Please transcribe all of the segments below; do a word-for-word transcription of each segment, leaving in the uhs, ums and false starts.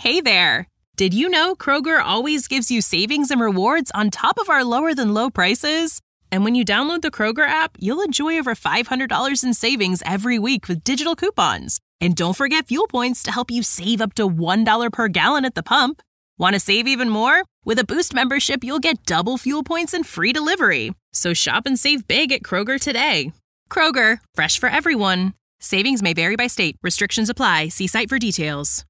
Hey there! Did you know Kroger always gives you savings and rewards on top of our lower-than-low prices? And when you download the Kroger app, you'll enjoy over five hundred dollars in savings every week with digital coupons. And don't forget fuel points to help you save up to one dollar per gallon at the pump. Want to save even more? With a Boost membership, you'll get double fuel points and free delivery. So shop and save big at Kroger today. Kroger, fresh for everyone. Savings may vary by state. Restrictions apply. See site for details.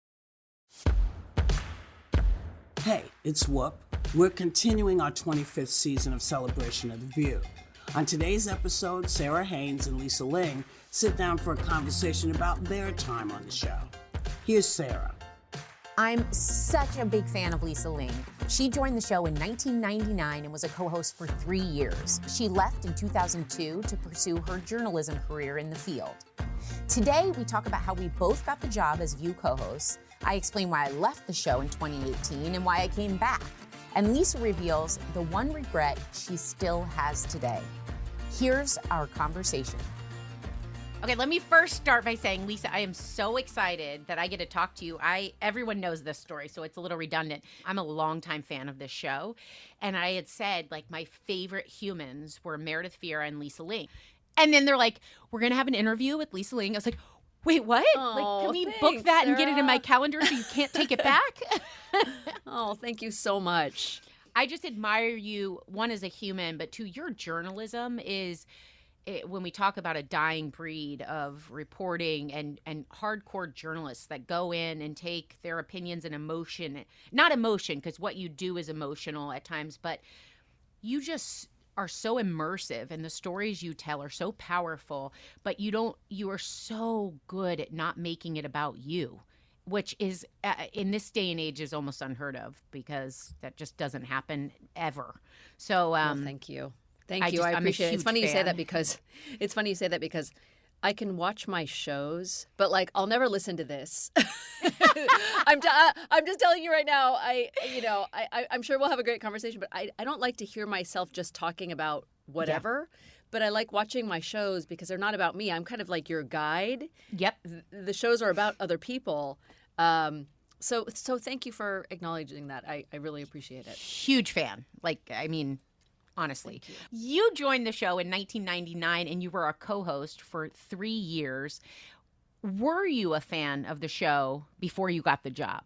Hey, it's Whoop. We're continuing our twenty-fifth season of Celebration of the View. On today's episode, Sarah Haynes and Lisa Ling sit down for a conversation about their time on the show. Here's Sarah. I'm such a big fan of Lisa Ling. She joined the show in nineteen ninety-nine and was a co-host for three years. She left in two thousand two to pursue her journalism career in the field. Today, we talk about how we both got the job as View co-hosts. I explain why I left the show in twenty eighteen and why I came back. And Lisa reveals the one regret she still has today. Here's our conversation. Okay, let me first start by saying, Lisa, I am so excited that I get to talk to you. I everyone knows this story, so it's a little redundant. I'm a longtime fan of this show, and I had said, like, my favorite humans were Meredith Vieira and Lisa Ling. And then they're like, we're going to have an interview with Lisa Ling. I was like, wait, what? Oh, like, can we thanks, book that Sarah. and get it in my calendar so you can't take it back? Oh, thank you so much. I just admire you, one, as a human, but two, your journalism is, it, when we talk about a dying breed of reporting and, and hardcore journalists that go in and take their opinions and emotion, not emotion, because what you do is emotional at times, but you just are so immersive and the stories you tell are so powerful, but you don't, you are so good at not making it about you, which is uh, in this day and age is almost unheard of because that just doesn't happen ever. So, um, well, thank you. Thank I you. just- I I'm a appreciate it. It's huge funny you say fan. that because it's funny you say that because I can watch my shows, but like I'll never listen to this. I'm t- I'm just telling you right now. I you know I, I I'm sure we'll have a great conversation, but I I don't like to hear myself just talking about whatever. Yeah. But I like watching my shows because they're not about me. I'm kind of like your guide. Yep. The shows are about other people. Um, so so thank you for acknowledging that. I, I really appreciate it. Huge fan. Like, I mean, honestly. You. you joined the show in nineteen ninety-nine and you were a co-host for three years. Were you a fan of the show before you got the job?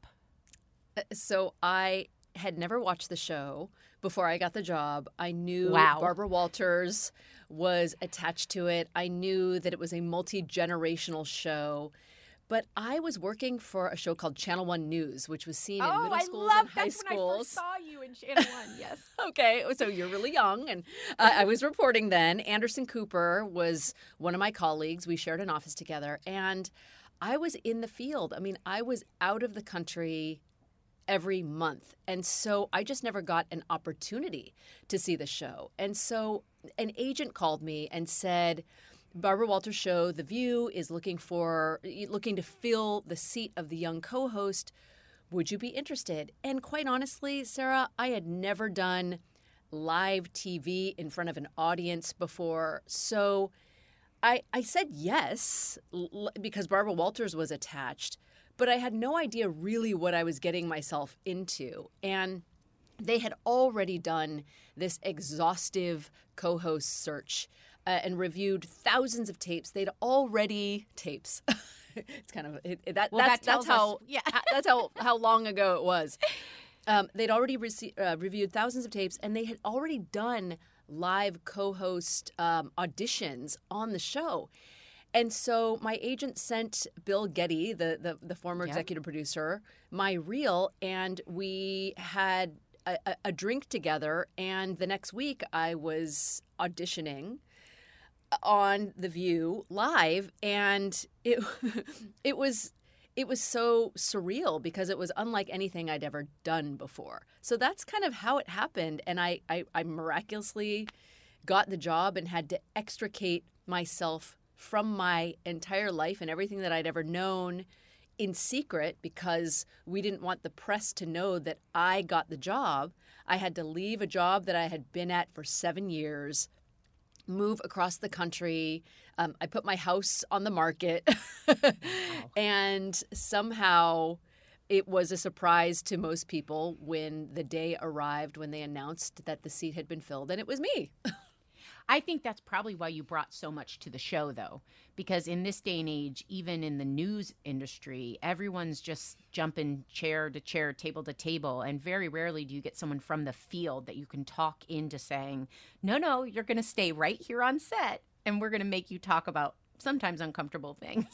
So I had never watched the show before I got the job. I knew wow. Barbara Walters was attached to it. I knew that it was a multi-generational show. But I was working for a show called Channel One News, which was seen in oh, middle I schools love, and high that's schools. When I first saw you in Channel One, yes. Okay, so you're really young, and uh, I was reporting then. Anderson Cooper was one of my colleagues. We shared an office together, and I was in the field. I mean, I was out of the country every month, and so I just never got an opportunity to see the show. And so an agent called me and said, Barbara Walters' show, The View, is looking for looking to fill the seat of the young co-host. Would you be interested? And quite honestly, Sarah, I had never done live T V in front of an audience before. So I, I said yes l- because Barbara Walters was attached, but I had no idea really what I was getting myself into. And they had already done this exhaustive co-host search Uh, and reviewed thousands of tapes. They'd already tapes. It's kind of it, it, that. Well, that's that tells that's how us, yeah. that's how how long ago it was. Um, they'd already rece- uh, reviewed thousands of tapes, and they had already done live co-host um, auditions on the show. And so my agent sent Bill Getty, the the, the former Yep. executive producer, my reel, and we had a, a, a drink together. And the next week, I was auditioning on The View live, and it it was it was so surreal because it was unlike anything I'd ever done before. So that's kind of how it happened, and I I, I miraculously got the job and had to extricate myself from my entire life and everything that I'd ever known in secret because we didn't want the press to know that I got the job. I had to leave a job that I had been at for seven years, move across the country. Um, I put my house on the market, wow. and somehow it was a surprise to most people when the day arrived when they announced that the seat had been filled, and it was me. I think that's probably why you brought so much to the show, though, because in this day and age, even in the news industry, everyone's just jumping chair to chair, table to table, and very rarely do you get someone from the field that you can talk into saying, no, no, you're going to stay right here on set, and we're going to make you talk about sometimes uncomfortable things.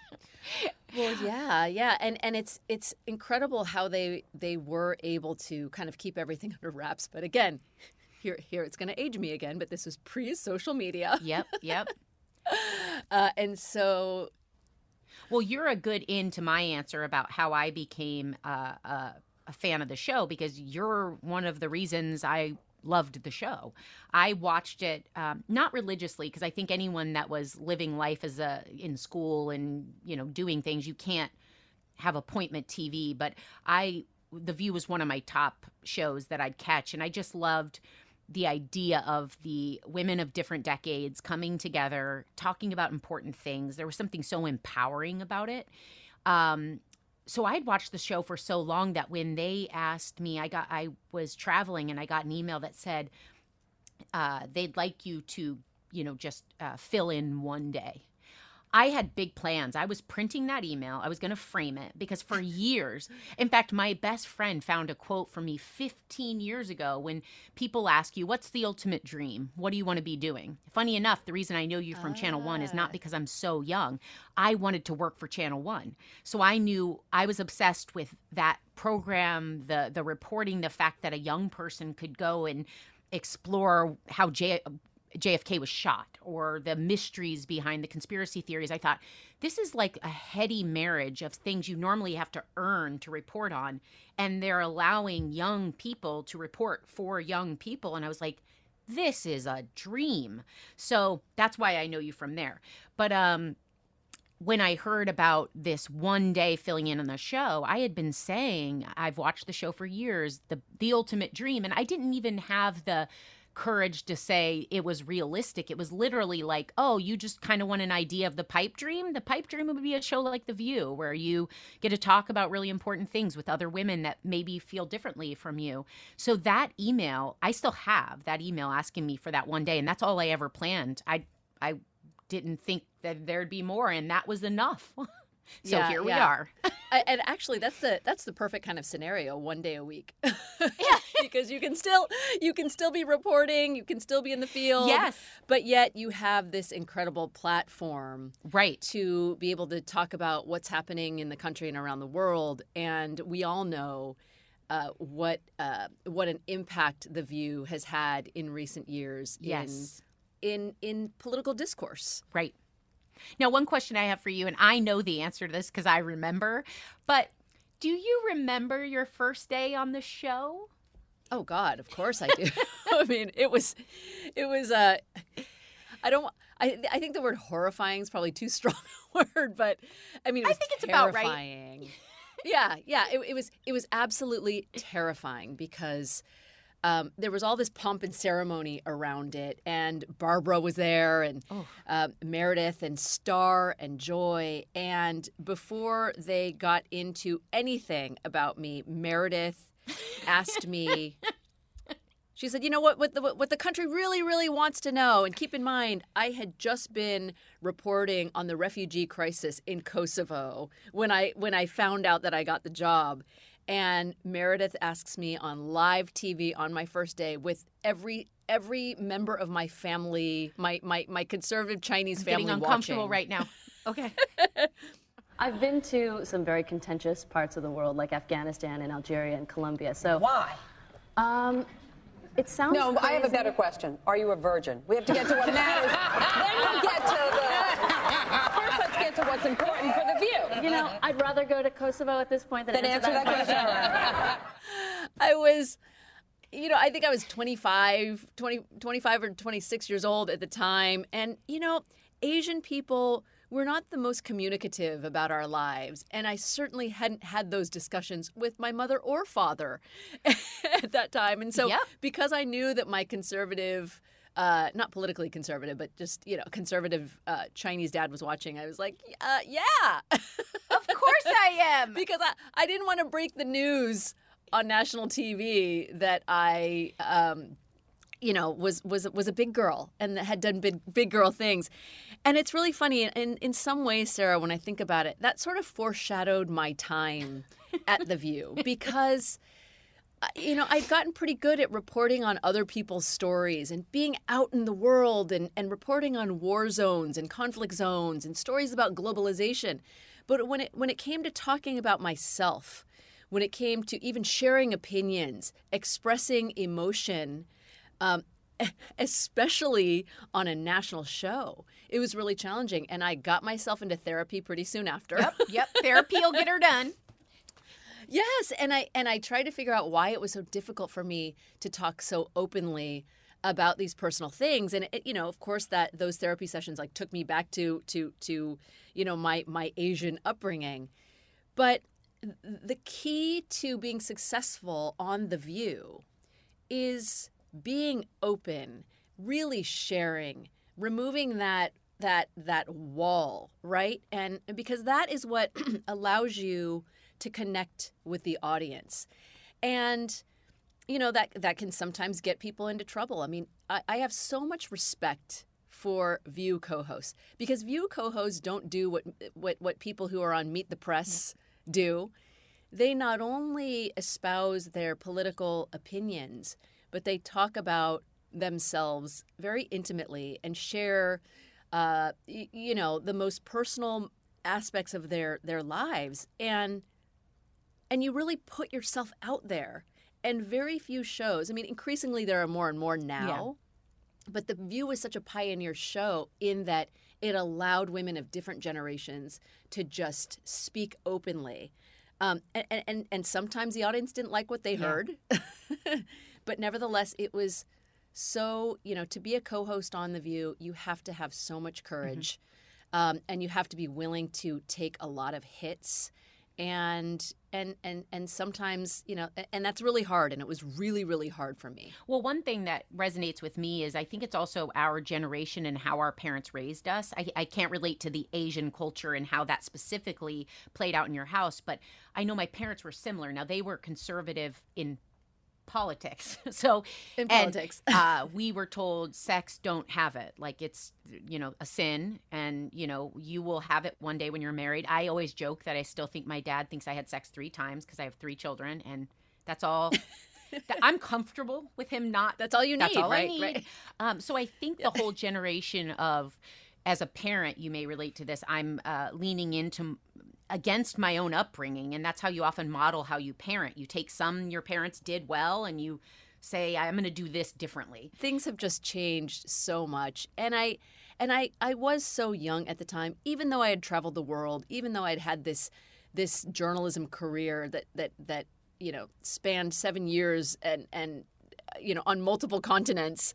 Well, yeah, yeah, and and it's it's incredible how they they were able to kind of keep everything under wraps. But again, here here it's going to age me again, but this was pre-social media. Yep, yep. uh, and so, well, you're a good in to my answer about how I became uh, uh, a fan of the show, because you're one of the reasons I loved the show. I watched it um, not religiously, because I think anyone that was living life as a in school and, you know, doing things, you can't have appointment T V. But I, The View was one of my top shows that I'd catch, and I just loved the idea of the women of different decades coming together, talking about important things. There was something so empowering about it. Um, So I'd watched the show for so long that when they asked me, I got I was traveling and I got an email that said uh, they'd like you to, you know, just uh, fill in one day. I had big plans. I was printing that email. I was going to frame it because for years, in fact, my best friend found a quote from me fifteen years ago when people ask you, what's the ultimate dream? What do you want to be doing? Funny enough, the reason I know you from ah. Channel One is not because I'm so young. I wanted to work for Channel One. So I knew I was obsessed with that program, the the reporting, the fact that a young person could go and explore how J- JFK was shot or the mysteries behind the conspiracy theories. I thought, this is like a heady marriage of things you normally have to earn to report on. And they're allowing young people to report for young people. And I was like, this is a dream. So that's why I know you from there. But um, when I heard about this one day filling in on the show, I had been saying, I've watched the show for years, the the ultimate dream. And I didn't even have the courage to say it was realistic. It was literally like, oh, you just kind of want an idea of the pipe dream? The pipe dream would be a show like The View, where you get to talk about really important things with other women that maybe feel differently from you. So that email, I still have that email asking me for that one day, and that's all I ever planned. I I didn't think that there'd be more, and that was enough. So yeah, here we yeah. are. I, and actually, that's the that's the perfect kind of scenario. One day a week, yeah, because you can still you can still be reporting, you can still be in the field, yes, but yet you have this incredible platform, right, to be able to talk about what's happening in the country and around the world. And we all know uh, what uh, what an impact The View has had in recent years. Yes, in in, in political discourse, right. Now, one question I have for you, and I know the answer to this because I remember, but do you remember your first day on the show? Oh, God, of course I do. I mean, it was, it was, uh, I don't, I I think the word horrifying is probably too strong a word, but I mean, it was I think it's terrifying. about right. yeah, yeah, it, it was, it was absolutely terrifying because Um, there was all this pomp and ceremony around it, and Barbara was there, and oh. uh, Meredith, and Star, and Joy. And before they got into anything about me, Meredith asked me, she said, you know what, what the, what the country really, really wants to know, and keep in mind, I had just been reporting on the refugee crisis in Kosovo when I when I found out that I got the job. And Meredith asks me on live T V on my first day with every every member of my family, my my, my conservative Chinese I'm family getting uncomfortable watching. right now. Okay. I've been to some very contentious parts of the world, like Afghanistan and Algeria and Colombia. So why? Um, it sounds No, crazy. I have a better question. Are you a virgin? We have to get to what matters. Then we'll get to the... First, let's get to what's important for The View. You know, I'd rather go to Kosovo at this point than Then answer, answer that question. All right. I was, you know, I think I was twenty-five, twenty, twenty-five or twenty-six years old at the time. And, you know, Asian people, we're not the most communicative about our lives. And I certainly hadn't had those discussions with my mother or father at that time. And so Yep. because I knew that my conservative uh, not politically conservative, but just, you know, conservative uh, Chinese dad was watching, I was like, uh, yeah. Of course I am. Because I, I didn't want to break the news on national T V that I, um, you know, was was was a big girl and had done big big girl things. And it's really funny. In, in some ways, Sarah, when I think about it, that sort of foreshadowed my time at The View because, you know, I'd gotten pretty good at reporting on other people's stories and being out in the world and, and reporting on war zones and conflict zones and stories about globalization. But when it when it came to talking about myself, when it came to even sharing opinions, expressing emotion, um, especially on a national show, it was really challenging. And I got myself into therapy pretty soon after. Yep, yep. Therapy will get her done. Yes, and I and I tried to figure out why it was so difficult for me to talk so openly about these personal things. And it, you know, of course, that those therapy sessions like took me back to to to you know my my Asian upbringing. But the key to being successful on The View is being open, really sharing, removing that that that wall, right? And because that is what allows you to connect with the audience. And, you know, that that can sometimes get people into trouble. I mean, I, I have so much respect for View co-hosts because View co-hosts don't do what what what people who are on Meet the Press do. They not only espouse their political opinions, but they talk about themselves very intimately and share, uh, y- you know, the most personal aspects of their their lives. And And you really put yourself out there. And very few shows, I mean, increasingly there are more and more now, yeah. But The View is such a pioneer show in that it allowed women of different generations to just speak openly. Um, and, and, and sometimes the audience didn't like what they yeah. heard. But nevertheless, it was so, you know, to be a co-host on The View, you have to have so much courage. Mm-hmm. Um, and you have to be willing to take a lot of hits. And and and and sometimes, you know, and that's really hard. And it was really, really hard for me. Well, one thing that resonates with me is I think it's also our generation and how our parents raised us. I, I can't relate to the Asian culture and how that specifically played out in your house, but I know my parents were similar. Now, they were conservative in politics. So in politics, and, uh, we were told sex, don't have it. Like it's, you know, a sin and, you know, you will have it one day when you're married. I always joke that I still think my dad thinks I had sex three times because I have three children and that's all. that I'm comfortable with him not. That's all you need, That's all right? I need. Right. Um, so I think the whole generation of, as a parent, you may relate to this. I'm uh, leaning into against my own upbringing. And that's how you often model how you parent. You take some your parents did well and you say, I'm going to do this differently. Things have just changed so much. And I and I, I was so young at the time, even though I had traveled the world, even though I'd had this this journalism career that that that, you know, spanned seven years and and you know, on multiple continents,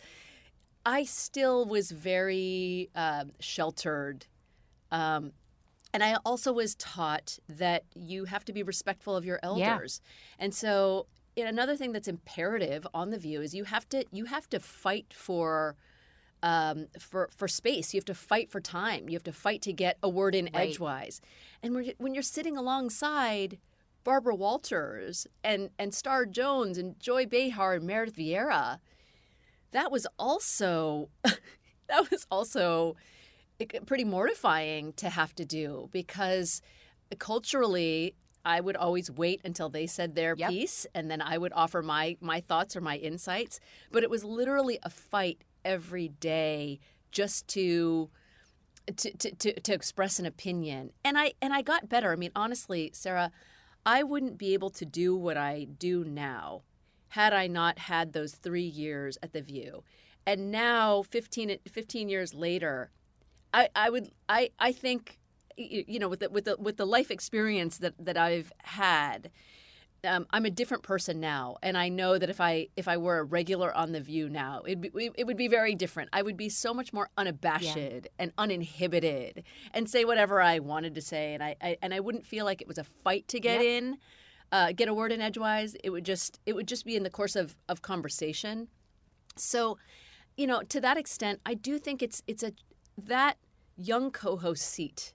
I still was very uh, sheltered. Um And I also was taught that you have to be respectful of your elders. Yeah. And so you know, another thing that's imperative on The View is you have to you have to fight for um, for for space. You have to fight for time. You have to fight to get a word in right. edgewise. And when you're, when you're sitting alongside Barbara Walters and, and Star Jones and Joy Behar and Meredith Vieira, that was also that was also pretty mortifying to have to do because culturally I would always wait until they said their yep. piece and then I would offer my my thoughts or my insights. But it was literally a fight every day just to to to, to, to express an opinion. And I and I got better. I mean, honestly, Sarah, I wouldn't be able to do what I do now had I not had those three years at The View. And now, fifteen, fifteen years later, I, I would I, I think you know with the with the with the life experience that, that I've had, um, I'm a different person now, and I know that if I if I were a regular on The View now, it be, it would be very different. I would be so much more unabashed yeah. and uninhibited, and say whatever I wanted to say, and I, I and I wouldn't feel like it was a fight to get yep. in, uh, get a word in edgewise. It would just it would just be in the course of of conversation. So. you know, to that extent, I do think it's it's a that young co-host seat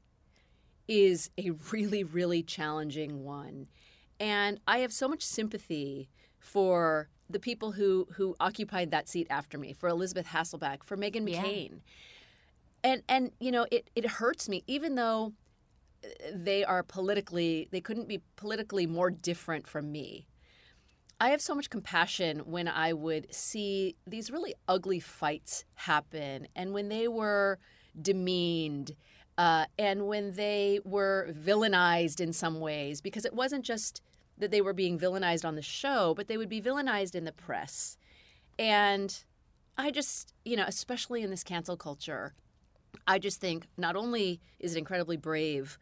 is a really, really challenging one. And I have so much sympathy for the people who who occupied that seat after me, for Elizabeth Hasselbeck, for Meghan McCain. Yeah. And, and you know, it, it hurts me, even though they are politically, they couldn't be politically more different from me. I have so much compassion when I would see these really ugly fights happen, and when they were demeaned, uh, and when they were villainized in some ways, because it wasn't just that they were being villainized on the show, but they would be villainized in the press. And I just, you know, especially in this cancel culture, I just think not only is it incredibly brave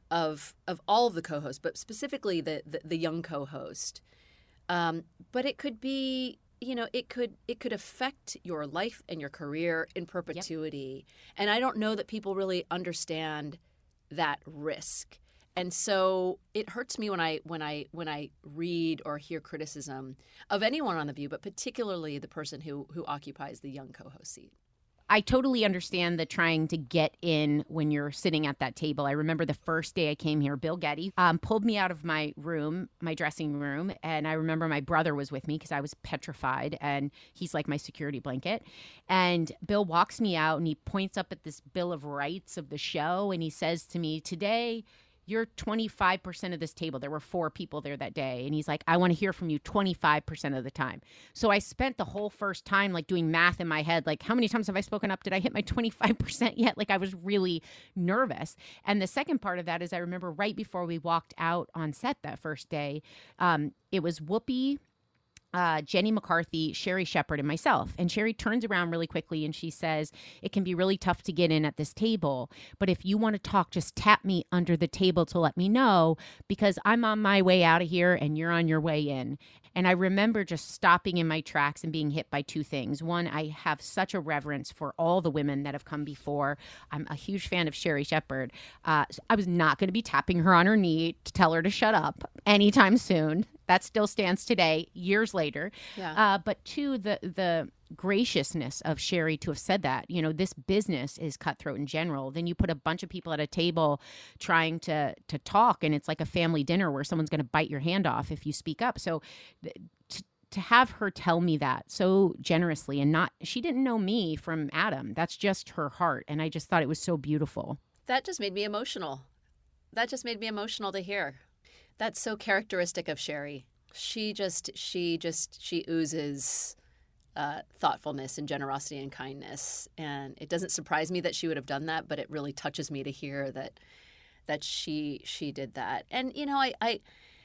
of of all of the co-hosts, but specifically the the, the young co-host, um, but it could be, you know, it could it could affect your life and your career in perpetuity. Yep. And I don't know that people really understand that risk. And so it hurts me when I when I when I read or hear criticism of anyone on The View, but particularly the person who who occupies the young co-host seat. I totally understand the trying to get in when you're sitting at that table. I remember the first day I came here, Bill Getty um, pulled me out of my room, my dressing room, and I remember my brother was with me because I was petrified, and he's like my security blanket. And Bill walks me out, and he points up at this Bill of Rights of the show, and he says to me, "Today, you're twenty-five percent of this table." There were four people there that day. And he's like, "I want to hear from you twenty-five percent of the time." So I spent the whole first time like doing math in my head. Like, how many times have I spoken up? Did I hit my twenty-five percent yet? Like, I was really nervous. And the second part of that is I remember right before we walked out on set that first day, um, it was Whoopi, Uh, Jenny McCarthy, Sherri Shepherd, and myself. And Sherri turns around really quickly and she says, "It can be really tough to get in at this table, but if you want to talk, just tap me under the table to let me know, because I'm on my way out of here and you're on your way in." And I remember just stopping in my tracks and being hit by two things. One, I have such a reverence for all the women that have come before. I'm a huge fan of Sherri Shepherd. Uh, so I was not going to be tapping her on her knee to tell her to shut up anytime soon. That still stands today, years later. Yeah. Uh, but two, the the graciousness of Sherri to have said that. You know, this business is cutthroat in general. Then you put a bunch of people at a table trying to to talk, and it's like a family dinner where someone's going to bite your hand off if you speak up. So th- to, to have her tell me that so generously, and not, she didn't know me from Adam. That's just her heart. And I just thought it was so beautiful. That just made me emotional. That just made me emotional to hear. That's so characteristic of Sherri. She just, she just, she oozes uh, thoughtfulness and generosity and kindness. And it doesn't surprise me that she would have done that, but it really touches me to hear that that she she did that. And you know, I, I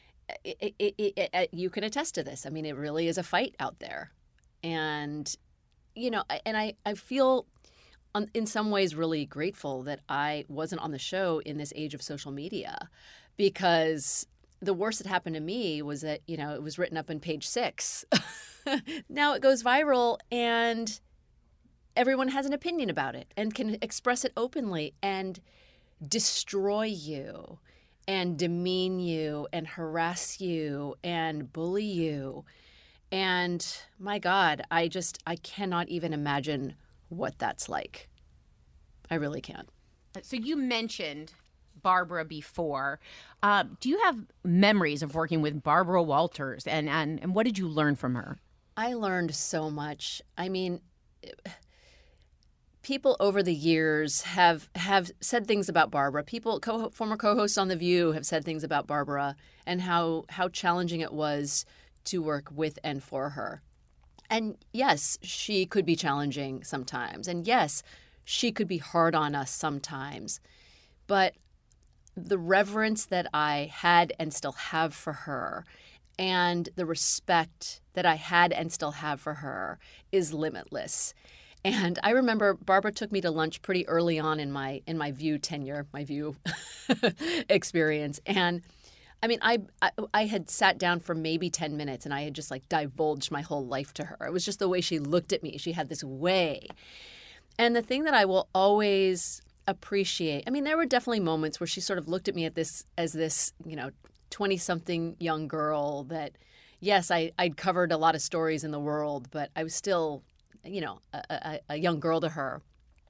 it, it, it, it, you can attest to this. I mean, it really is a fight out there, and you know, and I I feel. in some ways really grateful that I wasn't on the show in this age of social media, because the worst that happened to me was that, you know, it was written up in Page Six. Now it goes viral and everyone has an opinion about it and can express it openly and destroy you and demean you and harass you and bully you. And my God, I just, I cannot even imagine what that's like. I really can't. So you mentioned Barbara before. Uh, do you have memories of working with Barbara Walters, and, and, and what did you learn from her? I learned so much. I mean, people over the years have have said things about Barbara. People, co- former co-hosts on The View have said things about Barbara and how, how challenging it was to work with and for her. And yes, she could be challenging sometimes. And yes, she could be hard on us sometimes. But the reverence that I had and still have for her, and the respect that I had and still have for her, is limitless. And I remember Barbara took me to lunch pretty early on in my in my View tenure, my View experience. And I mean, I, I I had sat down for maybe ten minutes and I had just like divulged my whole life to her. It was just the way she looked at me. She had this way. And the thing that I will always appreciate, I mean, there were definitely moments where she sort of looked at me at this as this, you know, twenty-something young girl that, yes, I, I'd covered a lot of stories in the world, but I was still you know, a, a, a young girl to her.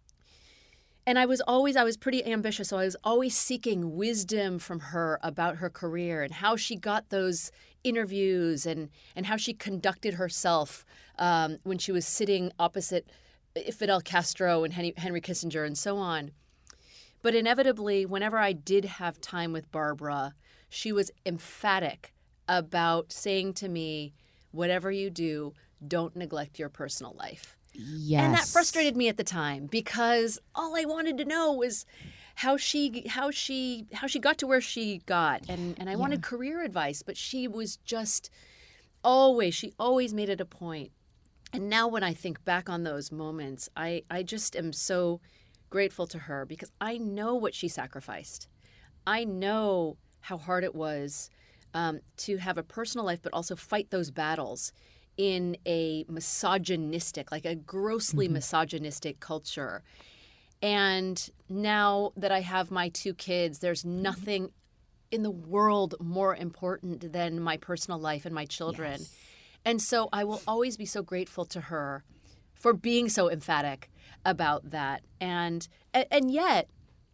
And I was always, I was pretty ambitious, so I was always seeking wisdom from her about her career and how she got those interviews and, and how she conducted herself um, when she was sitting opposite Fidel Castro and Henry, Henry Kissinger and so on. But inevitably, whenever I did have time with Barbara, she was emphatic about saying to me, whatever you do, don't neglect your personal life. Yes. And that frustrated me at the time because all I wanted to know was how she how she how she got to where she got, and and I yeah. wanted career advice, but she was just always she always made it a point. And now when I think back on those moments, I I just am so grateful to her because I know what she sacrificed. I know how hard it was um, to have a personal life, but also fight those battles in a misogynistic, like a grossly mm-hmm. misogynistic culture. And now that I have my two kids, there's nothing in the world more important than my personal life and my children. Yes. And so I will always be so grateful to her for being so emphatic about that. And and yet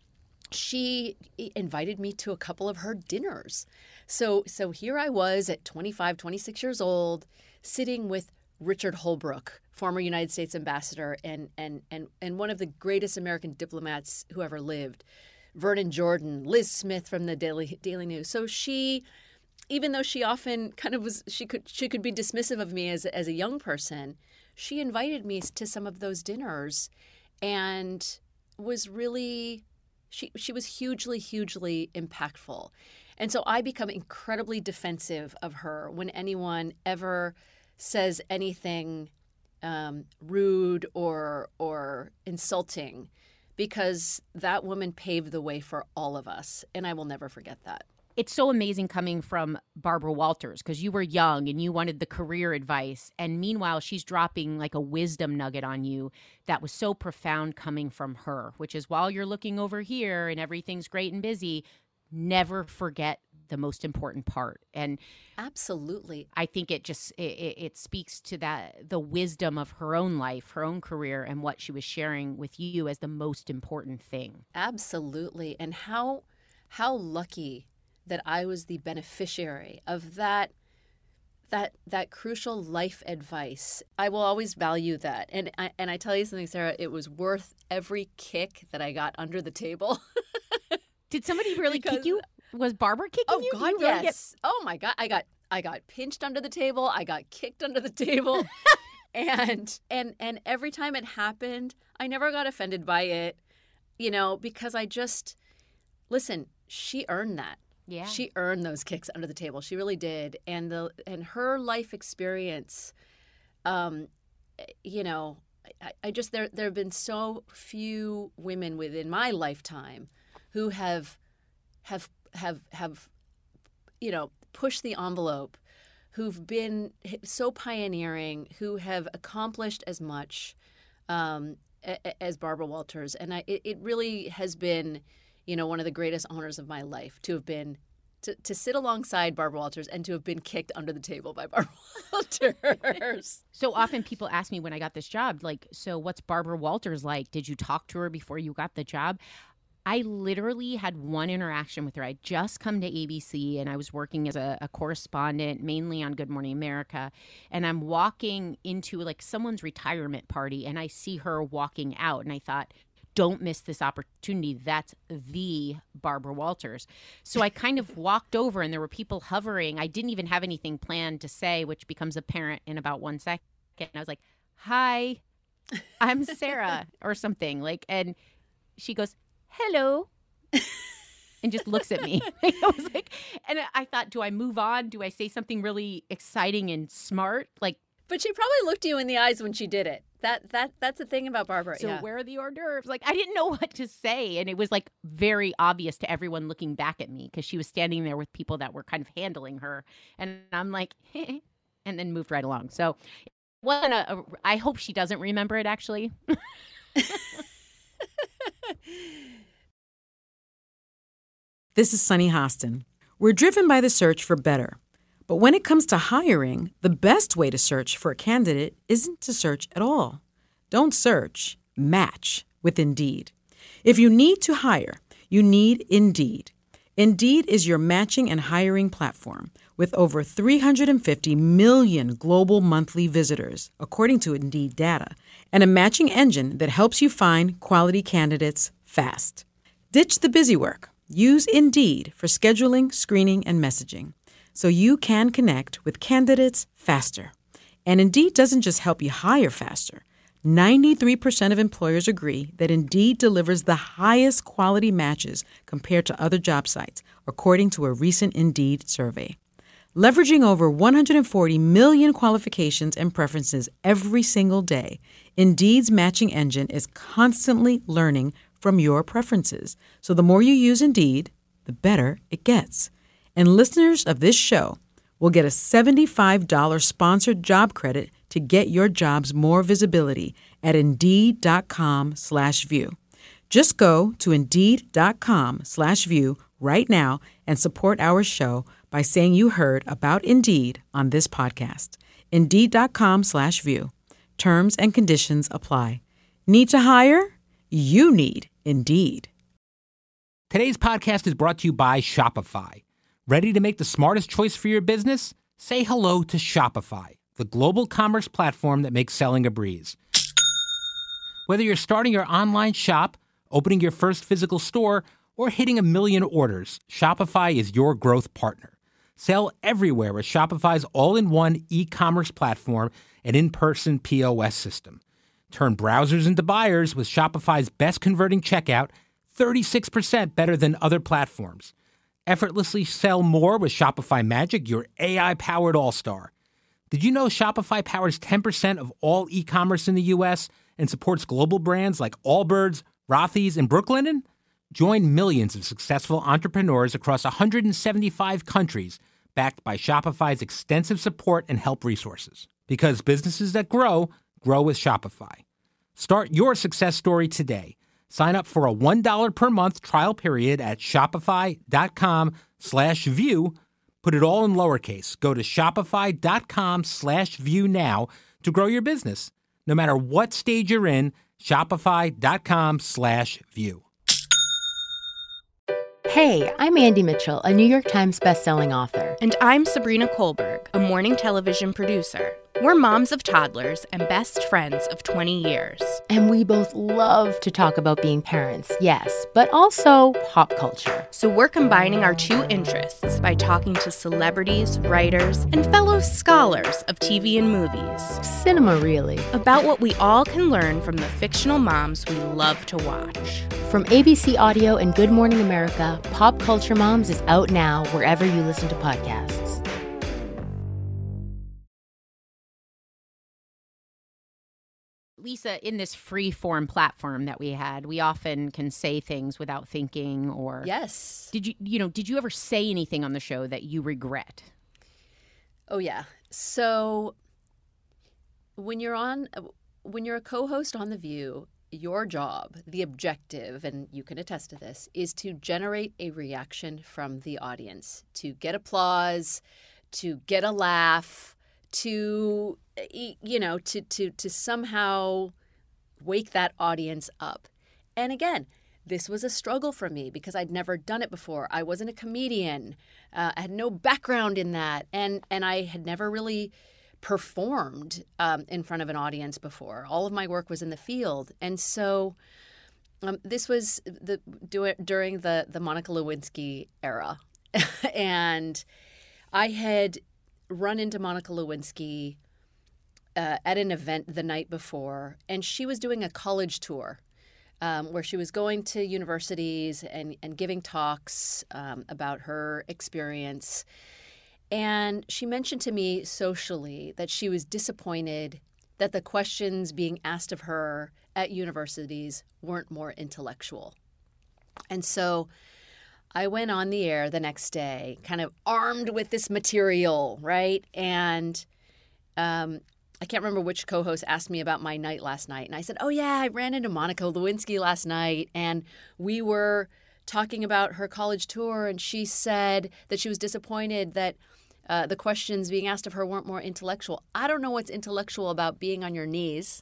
she invited me to a couple of her dinners. So so here I was at twenty-five, twenty-six years old, sitting with Richard Holbrooke, former United States ambassador and and and and one of the greatest American diplomats who ever lived, Vernon Jordan, Liz Smith from the Daily Daily News. So she, even though she often kind of was, she could she could be dismissive of me as as a young person, she invited me to some of those dinners, and was really she she was hugely hugely impactful. And so I become incredibly defensive of her when anyone ever says anything um, rude or or insulting, because that woman paved the way for all of us, and I will never forget that. It's so amazing coming from Barbara Walters, because you were young and you wanted the career advice, and meanwhile she's dropping like a wisdom nugget on you that was so profound coming from her, which is, while you're looking over here and everything's great and busy, never forget the most important part. And absolutely, I think it just it, it speaks to that, the wisdom of her own life, her own career, and what she was sharing with you as the most important thing. Absolutely. And how how lucky that I was the beneficiary of that that that crucial life advice. I will always value that. And I, and I tell you something, Sarah, it was worth every kick that I got under the table. Did somebody really because, kick you? Was Barbara kicking oh, you? God, you really yes. Get... Oh, my God. I got I got pinched under the table. I got kicked under the table. and and and every time it happened, I never got offended by it, you know, because I just, listen, she earned that. Yeah. She earned those kicks under the table. She really did. And the and her life experience, um, you know, I, I just, there there have been so few women within my lifetime who have have have have you know pushed the envelope, who've been so pioneering, who have accomplished as much um, as Barbara Walters. And I, it, it really has been, you know, one of the greatest honors of my life to have been to, to sit alongside Barbara Walters and to have been kicked under the table by Barbara Walters. So often people ask me when I got this job, like, so what's Barbara Walters like? Did you talk to her before you got the job? I literally had one interaction with her. I'd just come to A B C and I was working as a, a correspondent, mainly on Good Morning America. And I'm walking into like someone's retirement party and I see her walking out. And I thought, don't miss this opportunity. That's the Barbara Walters. So I kind of walked over and there were people hovering. I didn't even have anything planned to say, which becomes apparent in about one second. And I was like, hi, I'm Sarah or something. Like, and she goes, hello, and just looks at me. I was like, and I thought, do I move on? Do I say something really exciting and smart? Like, but she probably looked you in the eyes when she did it. That that that's the thing about Barbara. So yeah. Where are the hors d'oeuvres? Like, I didn't know what to say, and it was like very obvious to everyone looking back at me because she was standing there with people that were kind of handling her, and I'm like, and then moved right along. So, it wasn't a, a, I hope she doesn't remember it actually. This is Sunny Hostin. We're driven by the search for better. But when it comes to hiring, the best way to search for a candidate isn't to search at all. Don't search, match with Indeed. If you need to hire, you need Indeed. Indeed is your matching and hiring platform with over three hundred fifty million global monthly visitors, according to Indeed data, and a matching engine that helps you find quality candidates fast. Ditch the busy work. Use Indeed for scheduling, screening, and messaging so you can connect with candidates faster. And Indeed doesn't just help you hire faster. ninety-three percent of employers agree that Indeed delivers the highest quality matches compared to other job sites, according to a recent Indeed survey. Leveraging over one hundred forty million qualifications and preferences every single day, Indeed's matching engine is constantly learning from your preferences. So the more you use Indeed, the better it gets. And listeners of this show will get a seventy-five dollars sponsored job credit to get your jobs more visibility at Indeed.com slash view. Just go to Indeed.com slash view right now and support our show by saying you heard about Indeed on this podcast. Indeed.com slash view. Terms and conditions apply. Need to hire? You need Indeed. Today's podcast is brought to you by Shopify. Ready to make the smartest choice for your business? Say hello to Shopify, the global commerce platform that makes selling a breeze. Whether you're starting your online shop, opening your first physical store, or hitting a million orders, Shopify is your growth partner. Sell everywhere with Shopify's all-in-one e-commerce platform and in-person P O S system. Turn browsers into buyers with Shopify's best-converting checkout, thirty-six percent better than other platforms. Effortlessly sell more with Shopify Magic, your A I-powered all-star. Did you know Shopify powers ten percent of all e-commerce in the U S and supports global brands like Allbirds, Rothy's, and Brooklinen? Join millions of successful entrepreneurs across one hundred seventy-five countries, backed by Shopify's extensive support and help resources. Because businesses that grow, grow with Shopify. Start your success story today. Sign up for a one dollar per month trial period at shopify.com slash view. Put it all in lowercase. Go to shopify.com slash view now to grow your business. No matter what stage you're in, shopify.com slash view. Hey, I'm Andy Mitchell, a New York Times bestselling author. And I'm Sabrina Kohlberg, a morning television producer. We're moms of toddlers and best friends of twenty years. And we both love to talk about being parents, yes, but also pop culture. So we're combining our two interests by talking to celebrities, writers, and fellow scholars of T V and movies. Cinema, really. About what we all can learn from the fictional moms we love to watch. From A B C Audio and Good Morning America, Pop Culture Moms is out now wherever you listen to podcasts. Lisa, in this free form platform that we had, we often can say things without thinking or Yes. Did you you know, did you ever say anything on the show that you regret? Oh yeah. So when you're on when you're a co-host on The View, your job, the objective, and you can attest to this, is to generate a reaction from the audience, to get applause, to get a laugh, to, you know, to, to, to somehow wake that audience up. And again, this was a struggle for me because I'd never done it before. I wasn't a comedian. Uh, I had no background in that. And, and I had never really performed um, in front of an audience before. All of my work was in the field. And so um, this was the do, during the, the Monica Lewinsky era. And I had run into Monica Lewinsky uh, at an event the night before, and she was doing a college tour um, where she was going to universities and, and giving talks um, about her experience. And she mentioned to me socially that she was disappointed that the questions being asked of her at universities weren't more intellectual. And so I went on the air the next day, kind of armed with this material, right? And um, I can't remember which co-host asked me about my night last night. And I said, oh, yeah, I ran into Monica Lewinsky last night, and we were talking about her college tour, and she said that she was disappointed that uh, the questions being asked of her weren't more intellectual. I don't know what's intellectual about being on your knees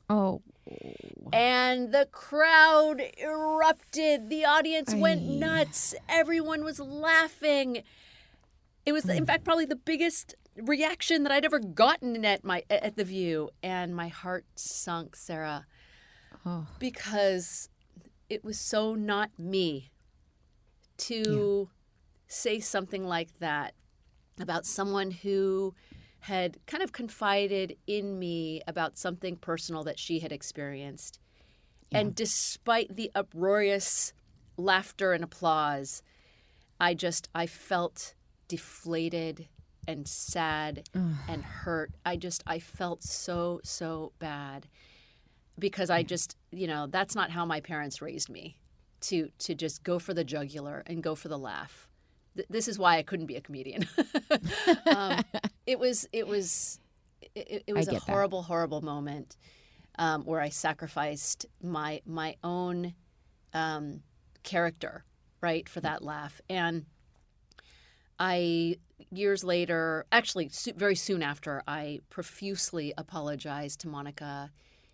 Oh. And the crowd erupted. The audience Aye. went nuts. Everyone was laughing. It was, in fact, probably the biggest reaction that I'd ever gotten at my at The View. And my heart sunk, Sarah, oh. because it was so not me to yeah. say something like that about someone who had kind of confided in me about something personal that she had experienced. Yeah. And despite the uproarious laughter and applause, I just, I felt deflated and sad Ugh. and hurt. I just, I felt so, so bad because I just, you know, that's not how my parents raised me, to to just go for the jugular and go for the laugh. This is why I couldn't be a comedian. um, it was it was it, it was a horrible, that. horrible moment um, where I sacrificed my my own um, character, right, for that laugh. And I years later, actually so, very soon after, I profusely apologized to Monica,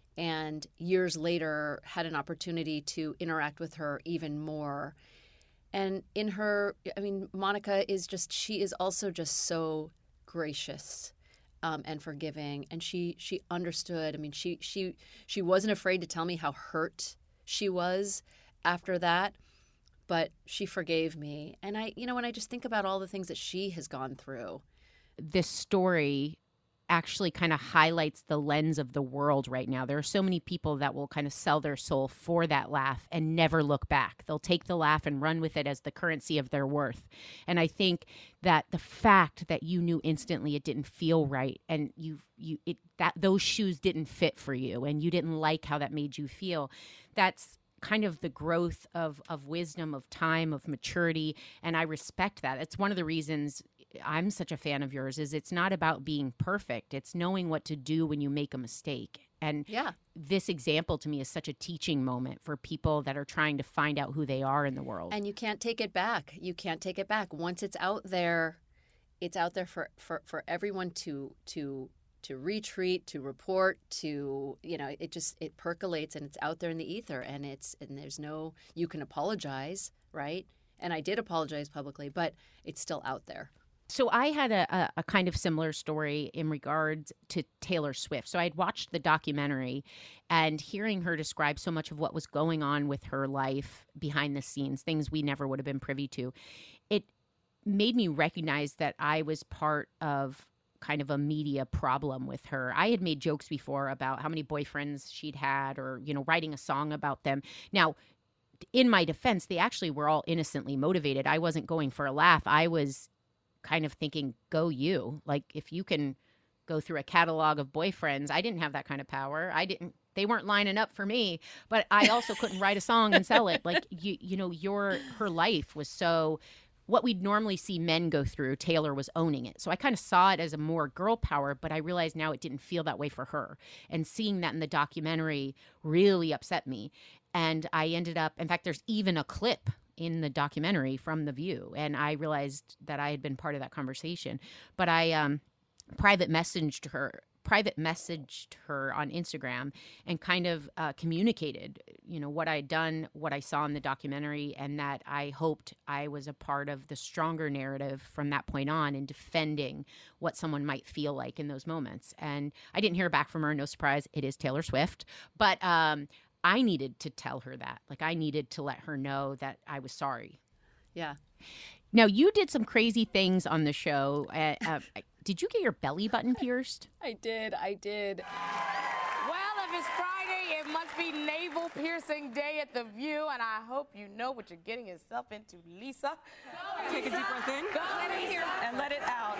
and years later had an opportunity to interact with her even more. And in her, I mean, Monica is just, she is also just so gracious um, and forgiving. And she she understood. I mean, she she she wasn't afraid to tell me how hurt she was after that, but she forgave me. And I, you know, when I just think about all the things that she has gone through. This story actually kind of highlights the lens of the world right now. There are so many people that will kind of sell their soul for that laugh and never look back. They'll take the laugh and run with it as the currency of their worth. And I think that the fact that you knew instantly it didn't feel right, and you you it that those shoes didn't fit for you, and you didn't like how that made you feel, that's kind of the growth of of wisdom, of time, of maturity, and I respect that. It's one of the reasons I'm such a fan of yours, is it's not about being perfect. It's knowing what to do when you make a mistake. And yeah. this example to me is such a teaching moment for people that are trying to find out who they are in the world. And you can't take it back. You can't take it back. Once it's out there, it's out there for, for, for everyone to to to retreat, to report, to, you know, it just, it percolates and it's out there in the ether, and it's, and there's no, you can apologize, right? And I did apologize publicly, but it's still out there. So I had a, a, a kind of similar story in regards to Taylor Swift. So I had watched the documentary, and hearing her describe so much of what was going on with her life behind the scenes, things we never would have been privy to, it made me recognize that I was part of kind of a media problem with her. I had made jokes before about how many boyfriends she'd had, or, you know, writing a song about them. Now, in my defense, they actually were all innocently motivated. I wasn't going for a laugh. I was kind of thinking, go you. Like, if you can go through a catalog of boyfriends, I didn't have that kind of power. I didn't, they weren't lining up for me, but I also couldn't write a song and sell it. Like, you, you know, your, her life was so, what we'd normally see men go through, Taylor was owning it. So I kind of saw it as a more girl power, but I realized now it didn't feel that way for her. And seeing that in the documentary really upset me. And I ended up, in fact, there's even a clip in the documentary from The View. And I realized that I had been part of that conversation. But I um, private messaged her, private messaged her on Instagram and kind of uh, communicated, you know, what I had done, what I saw in the documentary, and that I hoped I was a part of the stronger narrative from that point on in defending what someone might feel like in those moments. And I didn't hear back from her. No surprise, it is Taylor Swift. But um, I needed to tell her that. Like, I needed to let her know that I was sorry. Yeah. Now, you did some crazy things on the show. Uh, uh, did you get your belly button pierced? I did. I did. Well, if it's Friday, it must be navel piercing day at The View, and I hope you know what you're getting yourself into, Lisa. Go, Take Lisa. a deep breath in. Go, let it here. And let it out.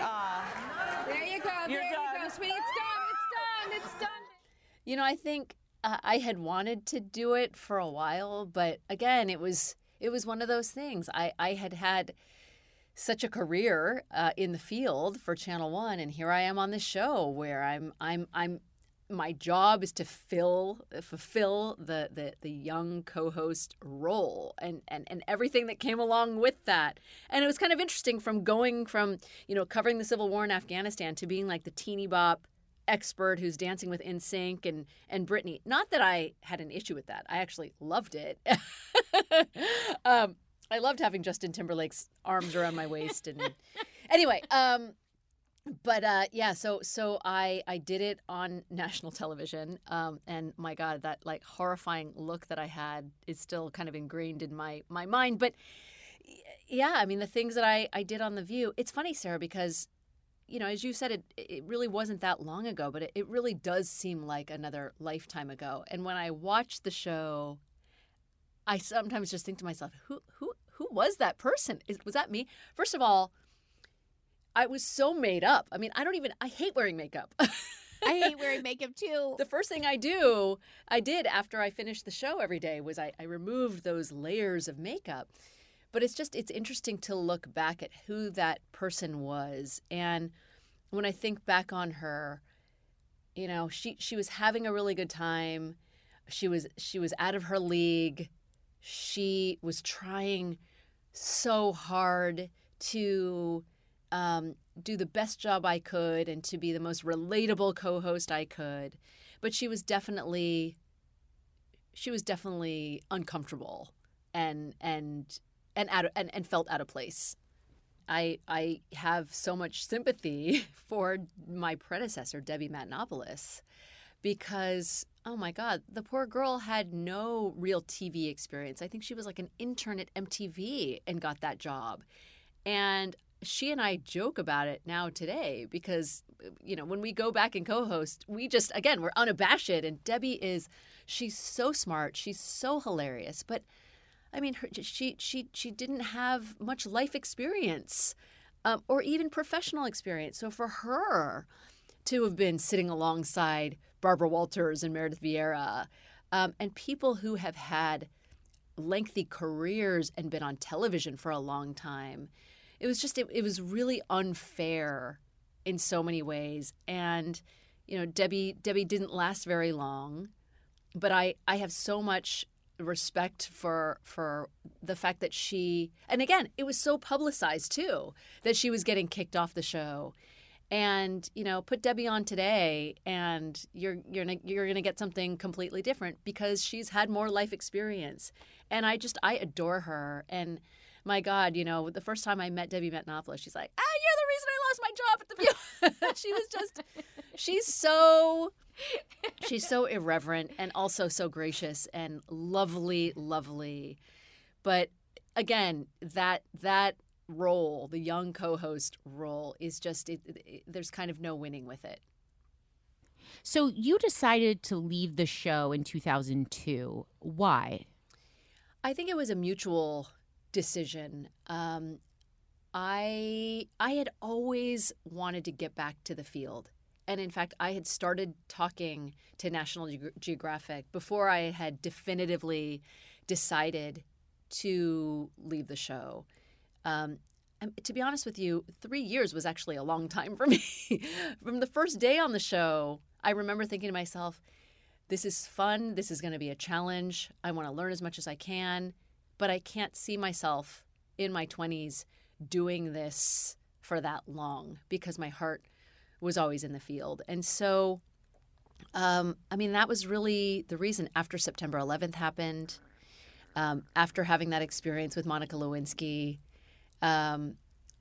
Uh, there you go. You're there done. you go, sweetie. It's done. It's done. It's done. You know, I think uh, I had wanted to do it for a while, but again, it was it was one of those things. I, I had had such a career uh, in the field for Channel One, and here I am on this show where I'm I'm I'm my job is to fill fulfill the the, the young co-host role and, and and everything that came along with that. And it was kind of interesting from going from, you know, covering the civil war in Afghanistan to being like the teeny bop expert who's dancing with N Sync and and Britney. Not that I had an issue with that. I actually loved it. um, I loved having Justin Timberlake's arms around my waist. And anyway, um, but uh, yeah, so so I I did it on national television, um, and my God, that like horrifying look that I had is still kind of ingrained in my my mind. But yeah, I mean, the things that I I did on The View. It's funny, Sarah, because, you know, as you said, it it really wasn't that long ago, but it, it really does seem like another lifetime ago. And when I watch the show, I sometimes just think to myself, who who who was that person? Is, was that me? First of all, I was so made up. I mean, I don't even, I hate wearing makeup. I hate wearing makeup too. The first thing I do, I did after I finished the show every day was I, I removed those layers of makeup. But it's just, it's interesting to look back at who that person was. And when I think back on her, you know, she, she was having a really good time. She was, she was out of her league. She was trying so hard to um, do the best job I could and to be the most relatable co-host I could. But she was definitely, she was definitely uncomfortable and, and, And, out of, and and felt out of place. I I have so much sympathy for my predecessor, Debbie Matenopoulos, because, oh my God, the poor girl had no real T V experience. I think she was like an intern at M T V and got that job. And she and I joke about it now today because, you know, when we go back and co-host, we just, again, we're unabashed. And Debbie is, she's so smart. She's so hilarious. But I mean, her, she she she didn't have much life experience um, or even professional experience. So for her to have been sitting alongside Barbara Walters and Meredith Vieira um, and people who have had lengthy careers and been on television for a long time, it was just it, it was really unfair in so many ways. And, you know, Debbie Debbie didn't last very long, but I, I have so much respect for for the fact that she, and again, it was so publicized too, that she was getting kicked off the show. And, you know, put Debbie on today and you're you're gonna, you're gonna get something completely different because she's had more life experience. And I just I adore her. And my God, you know, the first time I met Debbie Matenopoulos, she's like, ah, you're the reason I lost my job at The View. She was just, she's so She's so irreverent and also so gracious and lovely, lovely. But again, that that role, the young co-host role, is just, it, it, there's kind of no winning with it. So you decided to leave the show in two thousand two. Why? I think it was a mutual decision. Um, I I had always wanted to get back to the field. And in fact, I had started talking to National Ge- Geographic before I had definitively decided to leave the show. Um, and to be honest with you, three years was actually a long time for me. From the first day on the show, I remember thinking to myself, this is fun. This is going to be a challenge. I want to learn as much as I can. But I can't see myself in my twenties doing this for that long because my heart was always in the field. And so, um, I mean, that was really the reason. After September eleventh happened, um, after having that experience with Monica Lewinsky, um,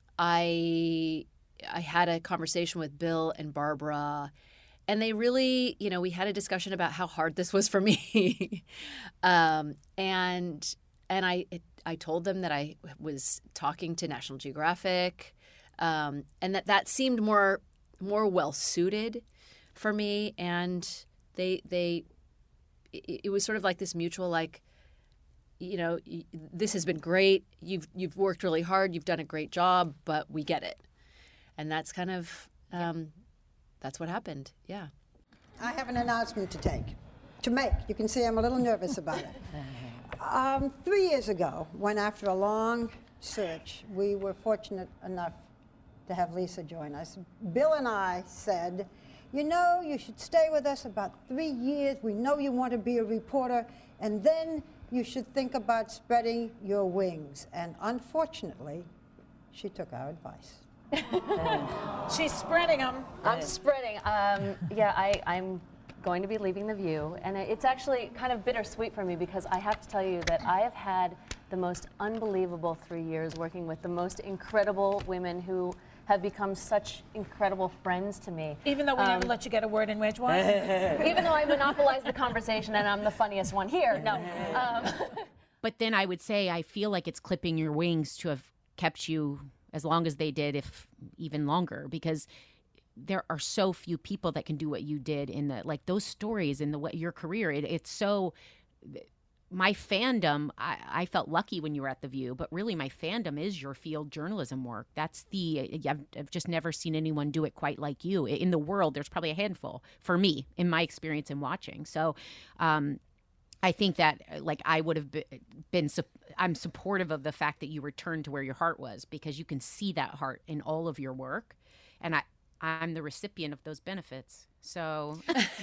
I I had a conversation with Bill and Barbara, and they really, you know, we had a discussion about how hard this was for me. um, and and I I told them that I was talking to National Geographic, um, and that that seemed more more well-suited for me. And they, they, it, it was sort of like this mutual, like, you know, this has been great. You've, you've worked really hard. You've done a great job, but we get it. And that's kind of, um, that's what happened. Yeah. I have an announcement to take, to make. You can see I'm a little nervous about it. Um, three years ago, when after a long search, we were fortunate enough to have Lisa join us, Bill and I said, you know, you should stay with us about three years. We know you want to be a reporter, and then you should think about spreading your wings. And unfortunately, she took our advice. She's spreading them. I'm spreading. Um, yeah, I, I'm going to be leaving The View, and it's actually kind of bittersweet for me because I have to tell you that I have had the most unbelievable three years working with the most incredible women who have become such incredible friends to me. Even though we um, never let you get a word in edgewise? Even though I monopolize the conversation and I'm the funniest one here. No. Um, But then I would say I feel like it's clipping your wings to have kept you as long as they did, if even longer, because there are so few people that can do what you did in the, like those stories in the way your career. It, it's so, my fandom, I, I felt lucky when you were at The View, but really my fandom is your field journalism work. That's the, I've, I've just never seen anyone do it quite like you. In the world, there's probably a handful for me, in my experience in watching. So, um, I think that, like, I would have been, I'm supportive of the fact that you returned to where your heart was, because you can see that heart in all of your work. And I, I'm the recipient of those benefits. So.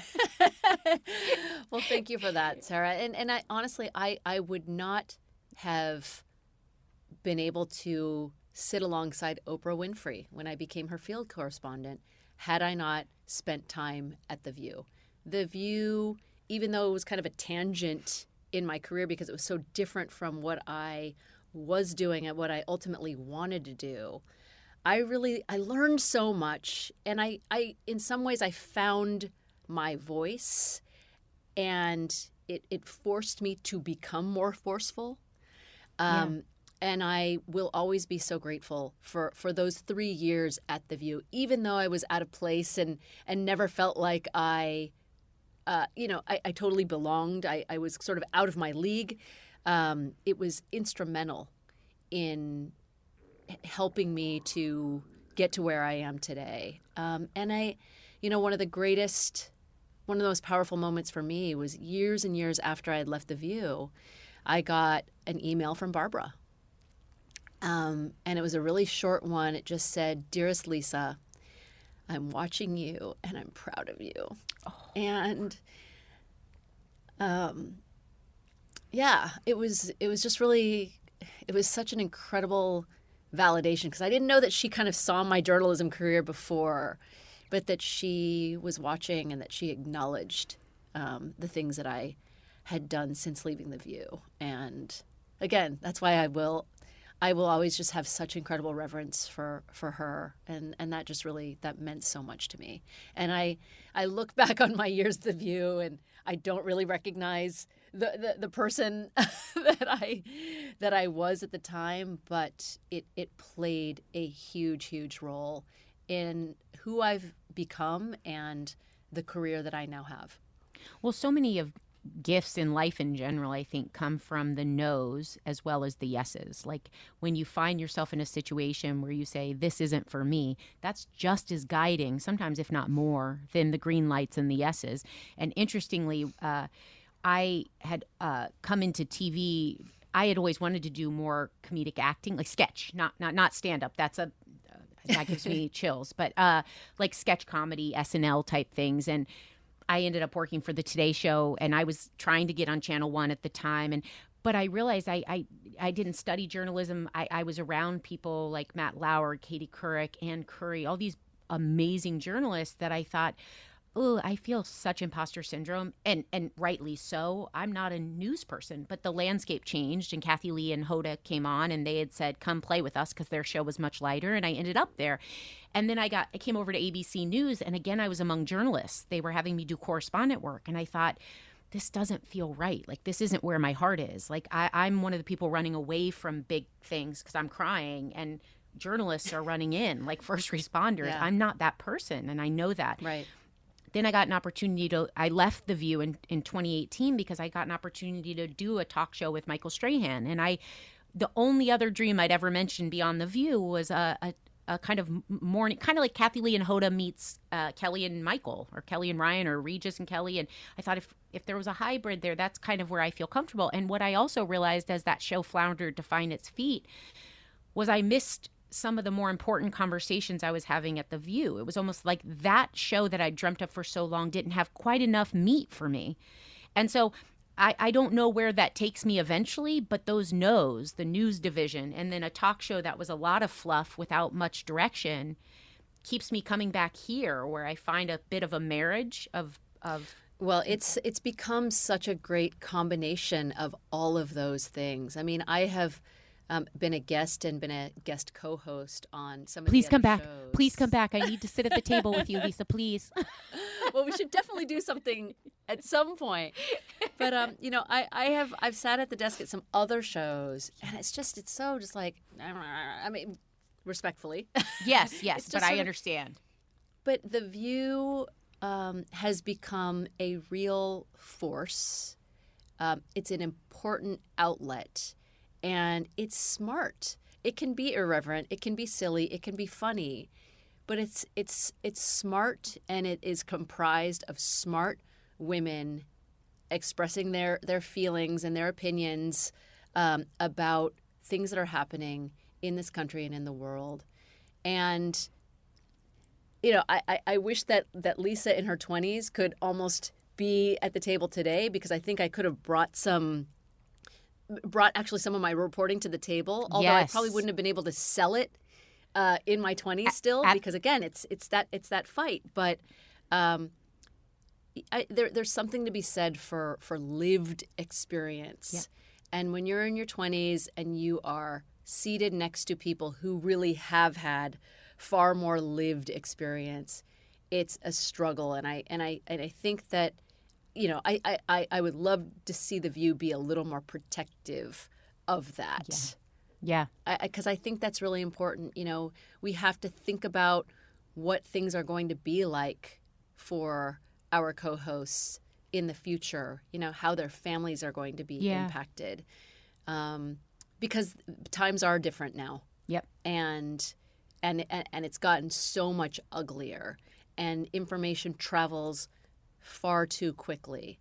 Well, thank you for that, Sarah. And and I honestly, I, I would not have been able to sit alongside Oprah Winfrey when I became her field correspondent had I not spent time at The View. The View, even though it was kind of a tangent in my career because it was so different from what I was doing and what I ultimately wanted to do, I really, I learned so much. And I, I in some ways, I found my voice, and it, it forced me to become more forceful. Um, yeah. And I will always be so grateful for, for those three years at The View, even though I was out of place and, and never felt like I... Uh, you know, I, I totally belonged. I, I was sort of out of my league. Um, it was instrumental in helping me to get to where I am today. Um, and I, you know, one of the greatest, one of the most powerful moments for me was years and years after I had left The View, I got an email from Barbara. Um, and it was a really short one. It just said, "Dearest Lisa, I'm watching you and I'm proud of you." Oh. And um, yeah, it was it was just really, it was such an incredible validation, because I didn't know that she kind of saw my journalism career before, but that she was watching and that she acknowledged um, the things that I had done since leaving The View. And again, that's why I will I will always just have such incredible reverence for, for her. And, and that just really, that meant so much to me. And I, I look back on my years at The View, and I don't really recognize the, the, the person that I that I was at the time, but it, it played a huge, huge role in who I've become and the career that I now have. Well, so many of gifts in life in general, I think, come from the no's as well as the yeses. Like when you find yourself in a situation where you say, this isn't for me, that's just as guiding, sometimes if not more, than the green lights and the yeses. And interestingly, uh, I had uh, come into T V, I had always wanted to do more comedic acting, like sketch, not not not stand-up. That's a, uh, that gives me chills. But uh, like sketch comedy, S N L type things. And I ended up working for the Today Show, and I was trying to get on Channel One at the time. And but I realized I I, I didn't study journalism. I, I was around people like Matt Lauer, Katie Couric, Ann Curry, all these amazing journalists that I thought, oh, I feel such imposter syndrome, and and rightly so. I'm not a news person, but the landscape changed, and Kathy Lee and Hoda came on, and they had said, come play with us, because their show was much lighter, and I ended up there. And then I got, I came over to A B C News, and again, I was among journalists. They were having me do correspondent work, and I thought, this doesn't feel right. Like, this isn't where my heart is. Like, I, I'm one of the people running away from big things because I'm crying, and journalists are running in, like first responders. Yeah. I'm not that person, and I know that. Right. Then I got an opportunity to, I left The View in, in twenty eighteen because I got an opportunity to do a talk show with Michael Strahan. And I, the only other dream I'd ever mentioned beyond The View was a, a, a kind of morning, kind of like Kathy Lee and Hoda meets uh, Kelly and Michael, or Kelly and Ryan, or Regis and Kelly. And I thought if, if there was a hybrid there, that's kind of where I feel comfortable. And what I also realized as that show floundered to find its feet was I missed some of the more important conversations I was having at The View. It was almost like that show that I dreamt of for so long didn't have quite enough meat for me. And so I, I don't know where that takes me eventually, but those no's, the news division, and then a talk show that was a lot of fluff without much direction keeps me coming back here where I find a bit of a marriage of of Well, it's it's become such a great combination of all of those things. I mean, I have um, been a guest and been a guest co-host on some of Please the come other back. shows. Please come back. I need to sit at the table with you, Lisa, please. Well, we should definitely do something at some point. But um, you know, I, I have I've sat at the desk at some other shows, and it's just it's so just like I mean, respectfully. Yes, yes, It's just but sort I of- understand. But The View um, has become a real force. Um, it's an important outlet, and it's smart. It can be irreverent, it can be silly, it can be funny, but it's it's it's smart, and it is comprised of smart women expressing their their feelings and their opinions um, about things that are happening in this country and in the world. And you know, I, I, I wish that, that Lisa in her twenties could almost be at the table today, because I think I could have brought some, brought actually some of my reporting to the table, although I Yes. probably wouldn't have been able to sell it uh, in my twenties still, ab- because again, it's it's that it's that fight. But um, I, there, there's something to be said for for lived experience, Yeah. and when you're in your twenties and you are seated next to people who really have had far more lived experience, it's a struggle. And I and I and I think that, you know, I, I, I would love to see The View be a little more protective of that. Yeah. Because I, I think that's really important. You know, we have to think about what things are going to be like for our co-hosts in the future, you know, how their families are going to be Yeah. impacted. Um, because times are different now. Yep. And and and and it's gotten so much uglier, and information travels far too quickly.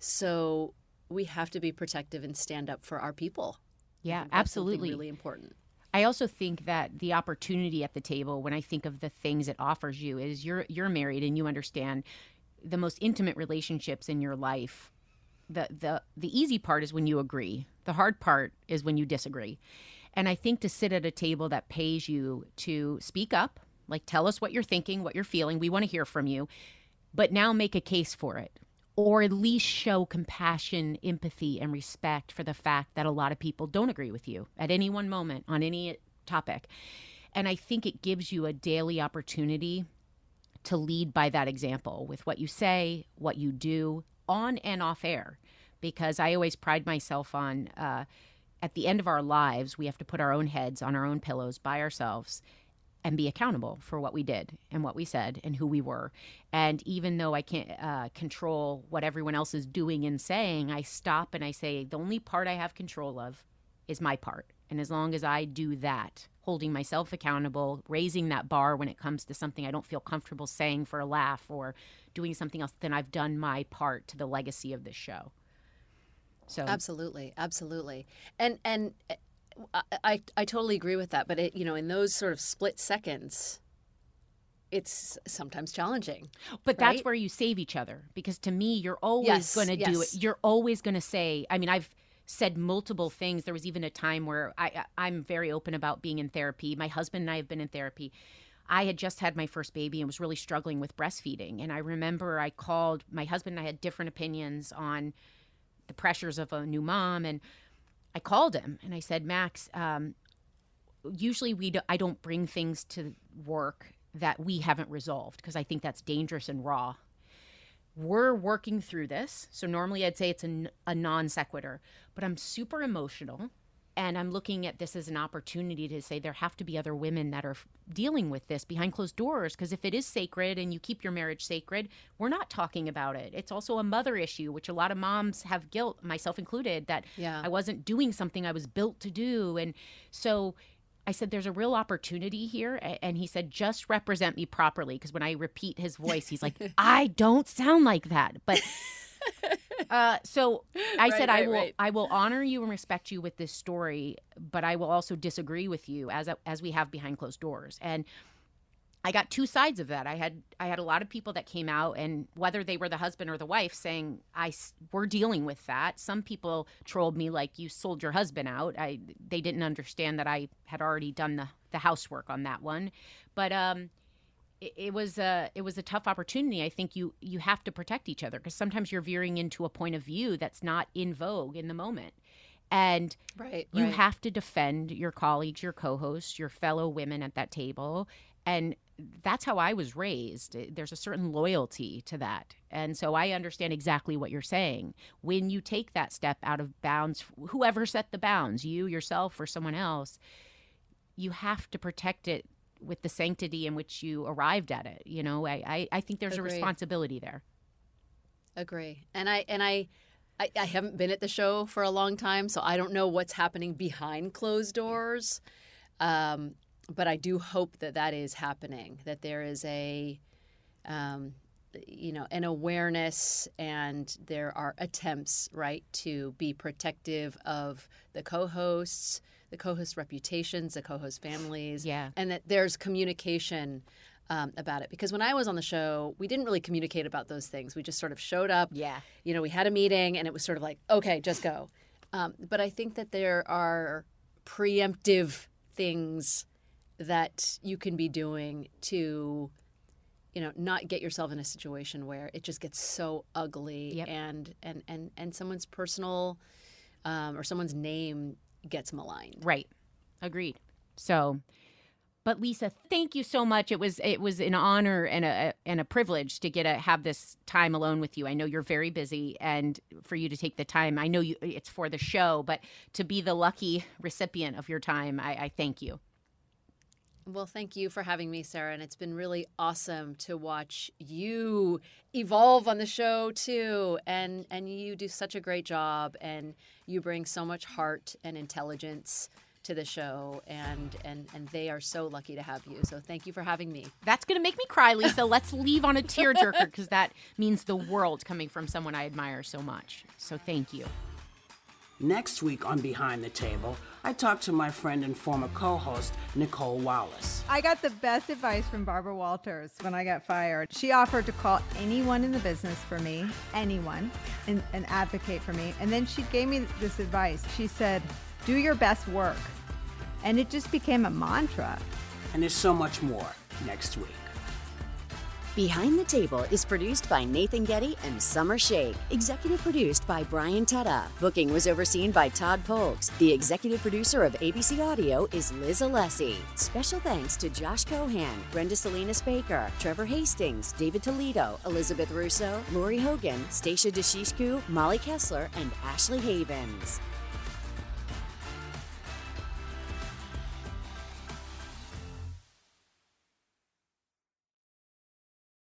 So we have to be protective and stand up for our people. Yeah, I think that's something absolutely. really important. I also think that the opportunity at the table, when I think of the things it offers you, is you're you're married and you understand the most intimate relationships in your life. The the the easy part is when you agree. The hard part is when you disagree. And I think to sit at a table that pays you to speak up, like tell us what you're thinking, what you're feeling, we want to hear from you, but now make a case for it. Or at least show compassion, empathy, and respect for the fact that a lot of people don't agree with you at any one moment on any topic. And I think it gives you a daily opportunity to lead by that example with what you say, what you do, on and off air. Because I always pride myself on, uh, at the end of our lives, we have to put our own heads on our own pillows by ourselves and be accountable for what we did and what we said and who we were. And even though I can't uh, control what everyone else is doing and saying, I stop and I say, the only part I have control of is my part. And as long as I do that, holding myself accountable, raising that bar when it comes to something I don't feel comfortable saying for a laugh or doing something else, then I've done my part to the legacy of this show. So Absolutely, absolutely. And and I, I I totally agree with that. But it, you know, in those sort of split seconds, it's sometimes challenging. But that's right? where you save each other, because to me, you're always Yes, going to do yes. it. You're always going to say, I mean, I've said multiple things. There was even a time where I, I- I'm very open about being in therapy. My husband and I have been in therapy. I had just had my first baby and was really struggling with breastfeeding. And I remember I called my husband and I had different opinions on the pressures of a new mom. And I called him and I said, Max, um, usually we do, I don't bring things to work that we haven't resolved, because I think that's dangerous and raw. We're working through this. So normally I'd say it's a, a non sequitur, but I'm super emotional. And I'm looking at this as an opportunity to say there have to be other women that are f- dealing with this behind closed doors. Because if it is sacred and you keep your marriage sacred, we're not talking about it. It's also a mother issue, which a lot of moms have guilt, myself included, that Yeah. I wasn't doing something I was built to do. And so I said, there's a real opportunity here. A- And he said, just represent me properly. Because when I repeat his voice, he's like, I don't sound like that. But uh, so I Right, said, I right, will right. I will honor you and respect you with this story, but I will also disagree with you as as we have behind closed doors. And I got two sides of that. I had I had a lot of people that came out, and whether they were the husband or the wife, saying, I, we're dealing with that. Some people trolled me like, you sold your husband out. I They didn't understand that I had already done the, the housework on that one. But um, it, it was a it was a tough opportunity. I think you, you have to protect each other, because sometimes you're veering into a point of view that's not in vogue in the moment. And right, you right. have to defend your colleagues, your co-hosts, your fellow women at that table. And that's how I was raised. There's a certain loyalty to that. And so I understand exactly what you're saying. When you take that step out of bounds, whoever set the bounds, you, yourself, or someone else, you have to protect it with the sanctity in which you arrived at it. You know, I, I, I think there's Agree. a responsibility there. Agree. And I and I, I I haven't been at the show for a long time, so I don't know what's happening behind closed doors. Um But I do hope that that is happening, that there is a, um, you know, an awareness, and there are attempts, right, to be protective of the co-hosts, the co-host reputations, the co-host families, yeah, and that there's communication um, about it. Because when I was on the show, we didn't really communicate about those things. We just sort of showed up. Yeah, you know, we had a meeting, and it was sort of like, okay, just go. Um, but I think that there are preemptive things that you can be doing to, you know, not get yourself in a situation where it just gets so ugly yep. and, and, and, and someone's personal um, or someone's name gets maligned. Right. Agreed. So, but Lisa, thank you so much. It was it was an honor and a and a privilege to get to have this time alone with you. I know you're very busy, and for you to take the time, I know you it's for the show, but to be the lucky recipient of your time, I, I thank you. Well, thank you for having me, Sarah. And it's been really awesome to watch you evolve on the show, too. And and you do such a great job. And you bring so much heart and intelligence to the show. And, and, and they are so lucky to have you. So thank you for having me. That's going to make me cry, Lisa. Let's leave on a tearjerker, because that means the world coming from someone I admire so much. So thank you. Next week on Behind the Table, I talked to my friend and former co-host, Nicole Wallace. I got the best advice from Barbara Walters when I got fired. She offered to call anyone in the business for me, anyone, and, and advocate for me. And then she gave me this advice. She said, do your best work. And it just became a mantra. And there's so much more next week. Behind the Table is produced by Nathan Getty and Summer Shake. Executive produced by Brian Tutta. Booking was overseen by Todd Polks. The executive producer of A B C Audio is Liz Alessi. Special thanks to Josh Cohan, Brenda Salinas Baker, Trevor Hastings, David Toledo, Elizabeth Russo, Lori Hogan, Stacia DeShishku, Molly Kessler, and Ashley Havens.